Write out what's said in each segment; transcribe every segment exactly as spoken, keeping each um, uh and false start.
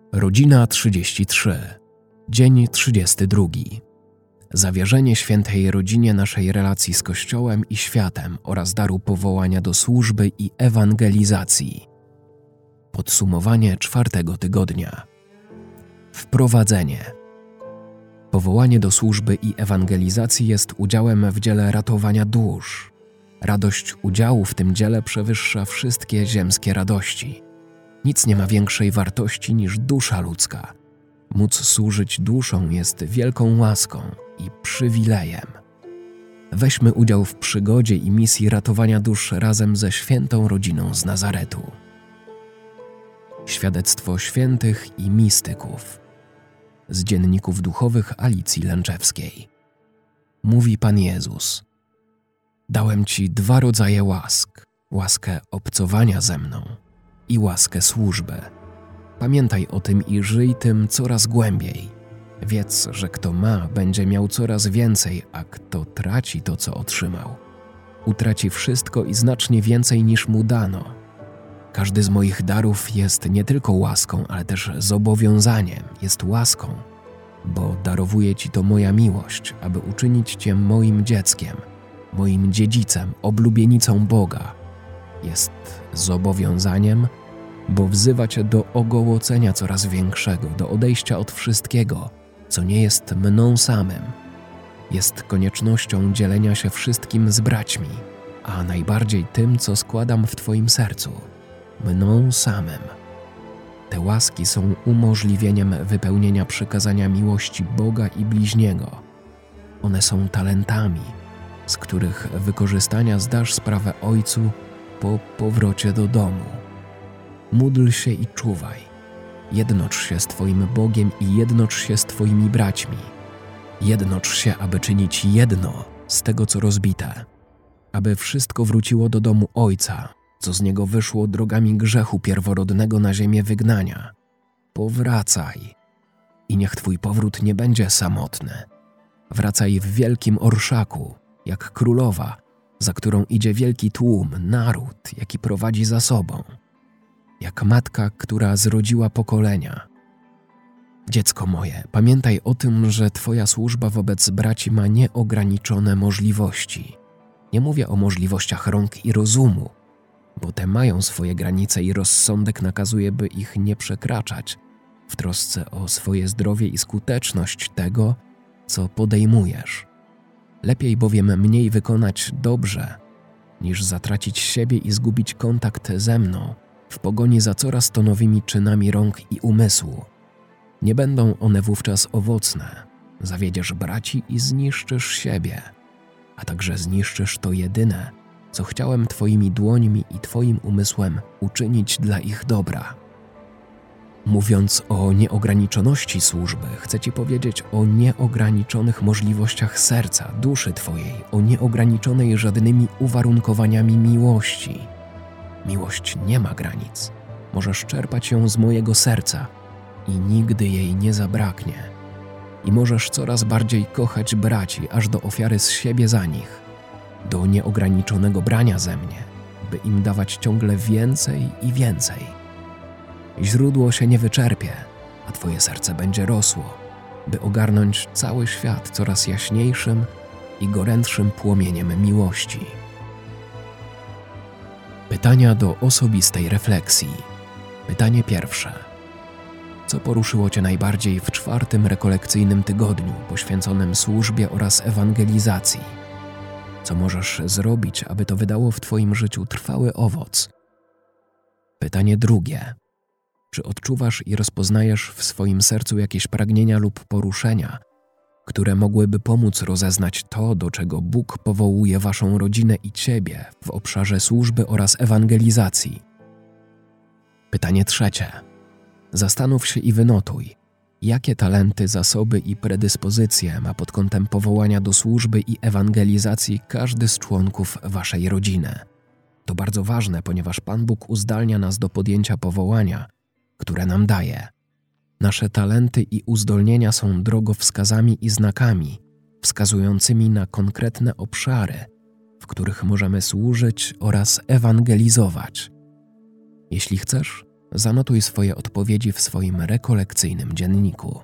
Rodzina trzydzieści trzy. Dzień trzydziesty drugi. Zawierzenie świętej rodzinie naszej relacji z Kościołem i światem oraz daru powołania do służby i ewangelizacji. Podsumowanie czwartego tygodnia. Wprowadzenie. Powołanie do służby i ewangelizacji jest udziałem w dziele ratowania dusz. Radość udziału w tym dziele przewyższa wszystkie ziemskie radości. Nic nie ma większej wartości niż dusza ludzka. Móc służyć duszom jest wielką łaską i przywilejem. Weźmy udział w przygodzie i misji ratowania dusz razem ze świętą rodziną z Nazaretu. Świadectwo świętych i mistyków. Z dzienników duchowych Alicji Lęczewskiej. Mówi Pan Jezus: dałem Ci dwa rodzaje łask, łaskę obcowania ze mną i łaskę służby. Pamiętaj o tym i żyj tym coraz głębiej. Wiedz, że kto ma, będzie miał coraz więcej, a kto traci to, co otrzymał, utraci wszystko i znacznie więcej niż mu dano. Każdy z moich darów jest nie tylko łaską, ale też zobowiązaniem. Jest łaską, bo darowuję Ci to moja miłość, aby uczynić Cię moim dzieckiem, moim dziedzicem, oblubienicą Boga. Jest zobowiązaniem, bo wzywa Cię do ogołocenia coraz większego, do odejścia od wszystkiego, co nie jest mną samym. Jest koniecznością dzielenia się wszystkim z braćmi, a najbardziej tym, co składam w Twoim sercu, mną samym. Te łaski są umożliwieniem wypełnienia przykazania miłości Boga i bliźniego. One są talentami, z których wykorzystania zdasz sprawę Ojcu po powrocie do domu. Módl się i czuwaj. Jednocz się z Twoim Bogiem i jednocz się z Twoimi braćmi. Jednocz się, aby czynić jedno z tego, co rozbite, aby wszystko wróciło do domu Ojca, co z niego wyszło drogami grzechu pierworodnego na ziemię wygnania. Powracaj i niech Twój powrót nie będzie samotny. Wracaj w wielkim orszaku, jak królowa, za którą idzie wielki tłum, naród, jaki prowadzi za sobą. Jak matka, która zrodziła pokolenia. Dziecko moje, pamiętaj o tym, że Twoja służba wobec braci ma nieograniczone możliwości. Nie mówię o możliwościach rąk i rozumu, bo te mają swoje granice i rozsądek nakazuje, by ich nie przekraczać, w trosce o swoje zdrowie i skuteczność tego, co podejmujesz. Lepiej bowiem mniej wykonać dobrze, niż zatracić siebie i zgubić kontakt ze mną, w pogoni za coraz to nowymi czynami rąk i umysłu. Nie będą one wówczas owocne. Zawiedziesz braci i zniszczysz siebie, a także zniszczysz to jedyne, co chciałem Twoimi dłońmi i Twoim umysłem uczynić dla ich dobra. Mówiąc o nieograniczoności służby, chcę Ci powiedzieć o nieograniczonych możliwościach serca, duszy Twojej, o nieograniczonej żadnymi uwarunkowaniami miłości. Miłość nie ma granic. Możesz czerpać ją z mojego serca i nigdy jej nie zabraknie. I możesz coraz bardziej kochać braci, aż do ofiary z siebie za nich, do nieograniczonego brania ze mnie, by im dawać ciągle więcej i więcej. Źródło się nie wyczerpie, a Twoje serce będzie rosło, by ogarnąć cały świat coraz jaśniejszym i gorętszym płomieniem miłości. Pytania do osobistej refleksji. Pytanie pierwsze. Co poruszyło Cię najbardziej w czwartym rekolekcyjnym tygodniu poświęconym służbie oraz ewangelizacji? Co możesz zrobić, aby to wydało w Twoim życiu trwały owoc? Pytanie drugie. Czy odczuwasz i rozpoznajesz w swoim sercu jakieś pragnienia lub poruszenia, które mogłyby pomóc rozeznać to, do czego Bóg powołuje Waszą rodzinę i Ciebie w obszarze służby oraz ewangelizacji? Pytanie trzecie. Zastanów się i wynotuj, jakie talenty, zasoby i predyspozycje ma pod kątem powołania do służby i ewangelizacji każdy z członków Waszej rodziny. To bardzo ważne, ponieważ Pan Bóg uzdalnia nas do podjęcia powołania, które nam daje. Nasze talenty i uzdolnienia są drogowskazami i znakami, wskazującymi na konkretne obszary, w których możemy służyć oraz ewangelizować. Jeśli chcesz, Zanotuj swoje odpowiedzi w swoim rekolekcyjnym dzienniku.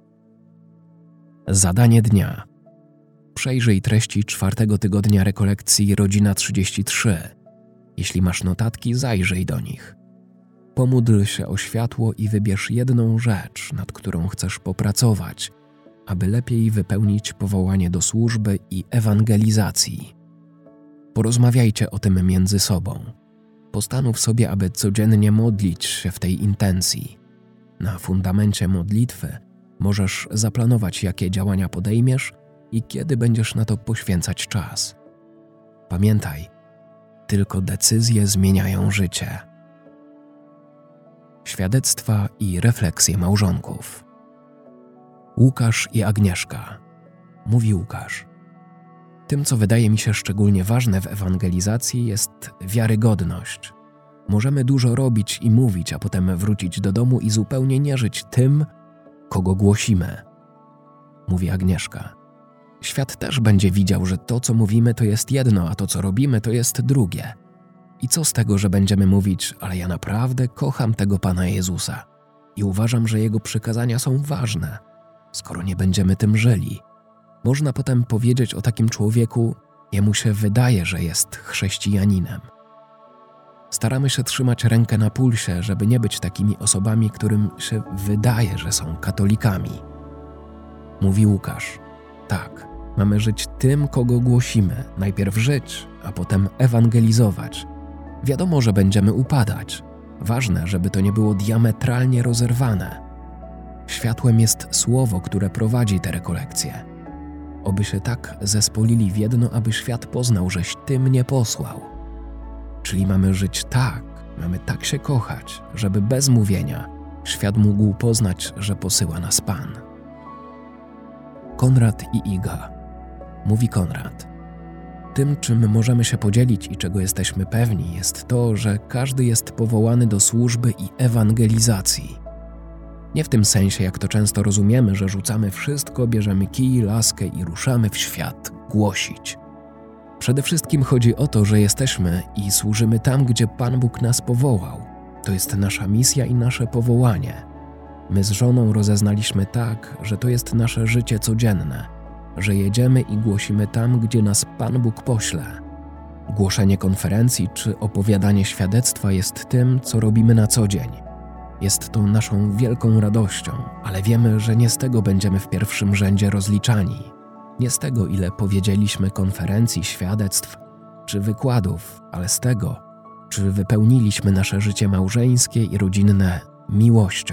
Zadanie dnia. Przejrzyj treści czwartego tygodnia rekolekcji Rodzina trzydzieści trzy. Jeśli masz notatki, zajrzyj do nich. Pomódl się o światło i wybierz jedną rzecz, nad którą chcesz popracować, aby lepiej wypełnić powołanie do służby i ewangelizacji. Porozmawiajcie o tym między sobą. Postanów sobie, aby codziennie modlić się w tej intencji. Na fundamencie modlitwy możesz zaplanować, jakie działania podejmiesz i kiedy będziesz na to poświęcać czas. Pamiętaj, tylko decyzje zmieniają życie. Świadectwa i refleksje małżonków. Łukasz i Agnieszka. Mówi Łukasz. Tym, co wydaje mi się szczególnie ważne w ewangelizacji, jest wiarygodność. Możemy dużo robić i mówić, a potem wrócić do domu i zupełnie nie żyć tym, kogo głosimy. Mówi Agnieszka. Świat też będzie widział, że to, co mówimy, to jest jedno, a to, co robimy, to jest drugie. I co z tego, że będziemy mówić, ale ja naprawdę kocham tego Pana Jezusa i uważam, że Jego przykazania są ważne, skoro nie będziemy tym żyli. Można potem powiedzieć o takim człowieku, jemu się wydaje, że jest chrześcijaninem. Staramy się trzymać rękę na pulsie, żeby nie być takimi osobami, którym się wydaje, że są katolikami. Mówi Łukasz. Tak, mamy żyć tym, kogo głosimy. Najpierw żyć, a potem ewangelizować. Wiadomo, że będziemy upadać. Ważne, żeby to nie było diametralnie rozerwane. Światłem jest słowo, które prowadzi te rekolekcje. Oby się tak zespolili w jedno, aby świat poznał, żeś Ty mnie posłał. Czyli mamy żyć tak, mamy tak się kochać, żeby bez mówienia świat mógł poznać, że posyła nas Pan. Konrad i Iga. Mówi Konrad. Tym, czym możemy się podzielić i czego jesteśmy pewni, jest to, że każdy jest powołany do służby i ewangelizacji. Nie w tym sensie, jak to często rozumiemy, że rzucamy wszystko, bierzemy kij, laskę i ruszamy w świat głosić. Przede wszystkim chodzi o to, że jesteśmy i służymy tam, gdzie Pan Bóg nas powołał. To jest nasza misja i nasze powołanie. My z żoną rozeznaliśmy tak, że to jest nasze życie codzienne, że jedziemy i głosimy tam, gdzie nas Pan Bóg pośle. Głoszenie konferencji czy opowiadanie świadectwa jest tym, co robimy na co dzień. Jest to naszą wielką radością, ale wiemy, że nie z tego będziemy w pierwszym rzędzie rozliczani. Nie z tego, ile powiedzieliśmy konferencji, świadectw czy wykładów, ale z tego, czy wypełniliśmy nasze życie małżeńskie i rodzinne miłością.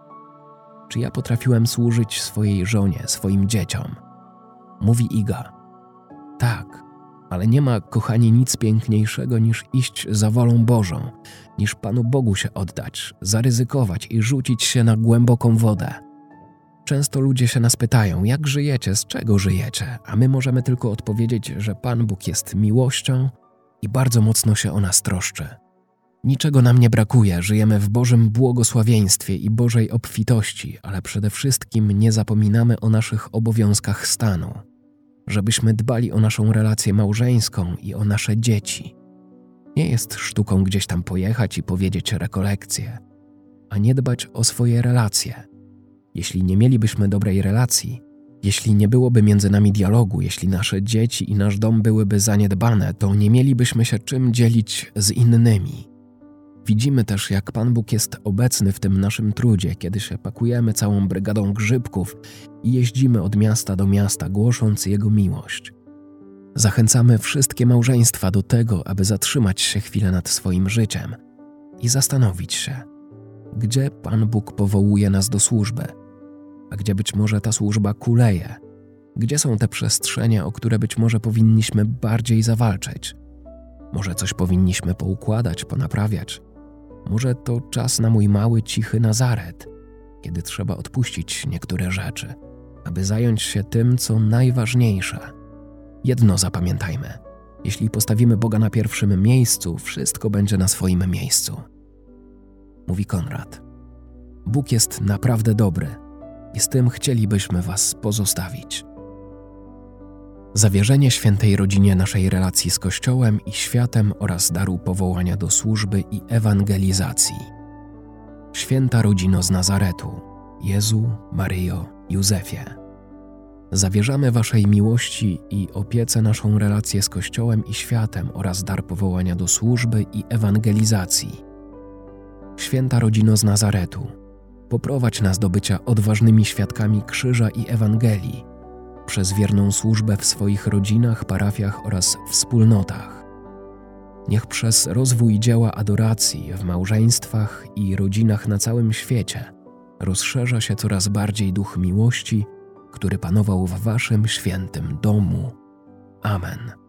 Czy ja potrafiłem służyć swojej żonie, swoim dzieciom? Mówi Iga. Tak, ale nie ma, kochani, nic piękniejszego niż iść za wolą Bożą, niż Panu Bogu się oddać, zaryzykować i rzucić się na głęboką wodę. Często ludzie się nas pytają, jak żyjecie, z czego żyjecie, a my możemy tylko odpowiedzieć, że Pan Bóg jest miłością i bardzo mocno się o nas troszczy. Niczego nam nie brakuje, żyjemy w Bożym błogosławieństwie i Bożej obfitości, ale przede wszystkim nie zapominamy o naszych obowiązkach stanu, żebyśmy dbali o naszą relację małżeńską i o nasze dzieci. Nie jest sztuką gdzieś tam pojechać i powiedzieć rekolekcje, a nie dbać o swoje relacje. Jeśli nie mielibyśmy dobrej relacji, jeśli nie byłoby między nami dialogu, jeśli nasze dzieci i nasz dom byłyby zaniedbane, to nie mielibyśmy się czym dzielić z innymi. Widzimy też, jak Pan Bóg jest obecny w tym naszym trudzie, kiedy się pakujemy całą brygadą grzybków i jeździmy od miasta do miasta, głosząc Jego miłość. Zachęcamy wszystkie małżeństwa do tego, aby zatrzymać się chwilę nad swoim życiem i zastanowić się, gdzie Pan Bóg powołuje nas do służby, a gdzie być może ta służba kuleje, gdzie są te przestrzenie, o które być może powinniśmy bardziej zawalczyć. Może coś powinniśmy poukładać, ponaprawiać. Może to czas na mój mały, cichy Nazaret, kiedy trzeba odpuścić niektóre rzeczy, aby zająć się tym, co najważniejsze. Jedno zapamiętajmy. Jeśli postawimy Boga na pierwszym miejscu, wszystko będzie na swoim miejscu. Mówi Konrad. Bóg jest naprawdę dobry i z tym chcielibyśmy was pozostawić. Zawierzenie świętej rodzinie naszej relacji z Kościołem i światem oraz daru powołania do służby i ewangelizacji. Święta rodzino z Nazaretu, Jezu, Maryjo, Józefie, zawierzamy Waszej miłości i opiece naszą relację z Kościołem i światem oraz dar powołania do służby i ewangelizacji. Święta rodzino z Nazaretu, poprowadź nas do bycia odważnymi świadkami krzyża i Ewangelii przez wierną służbę w swoich rodzinach, parafiach oraz wspólnotach. Niech przez rozwój dzieła adoracji w małżeństwach i rodzinach na całym świecie rozszerza się coraz bardziej duch miłości, który panował w Waszym świętym domu. Amen.